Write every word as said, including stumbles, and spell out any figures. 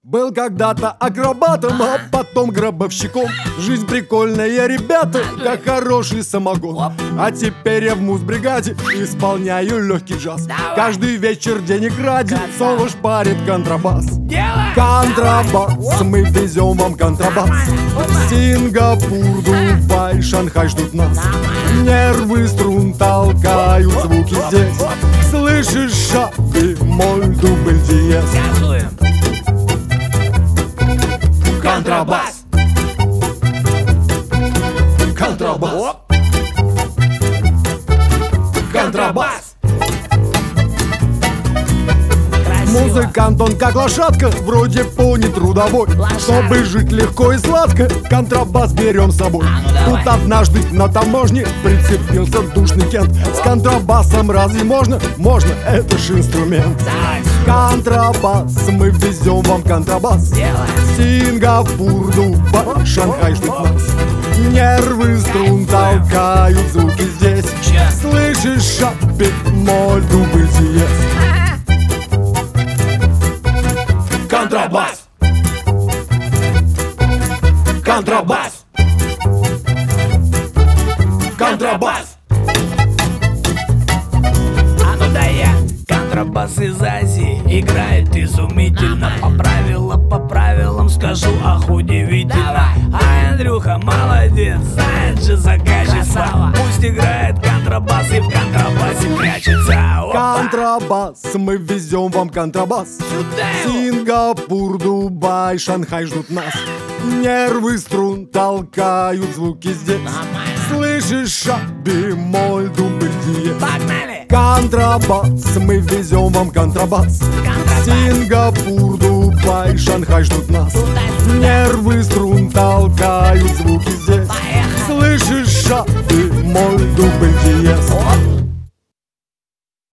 Был когда-то акробатом, а потом гробовщиком. Жизнь прикольная, ребята, как хороший самогон. А теперь я в муз-бригаде исполняю легкий джаз. Каждый вечер денег ради соло шпарит контрабас. Контрабас, мы везем вам контрабас. Сингапур, Дубай, Шанхай ждут нас. Нервы струн толкают звуки здесь. Слышишь ша, бемоль, дубль, диез. Контрабас. Контрабас. Контрабас. Музыкант он как лошадка, вроде пони трудовой. Чтобы жить легко и сладко, контрабас берем с собой. Тут однажды на таможне прицепился душный кент. С контрабасом разве можно? Можно, это ж инструмент. Контрабас, мы везем вам контрабас. Сингапур, Дубай, Шанхай ждут нас. Нервы струн толкают звуки здесь. Слышишь ша, бемоль, дубль, диез. Контрабас. Контрабас. Контрабас. А ну да я. Контрабас из Азии играет изумительно. По правилам, по правилам скажу, ах, удивительно. А Андрюха молодец, знает же заказчица. Пусть играет контрабас и в контрабасе прячется. Опа. Контрабас, мы везем вам контрабас. Сингапур, Дубай, Шанхай ждут нас. Нервы струн толкают звуки здесь. Слышишь ша, бемоль, дубль, диез. Погнали! Контрабас, мы везем вам контрабас. Сингапур, Дубай, Шанхай ждут нас. Нервы струн толкают звуки здесь. Слышишь ша, бемоль, дубль, диез.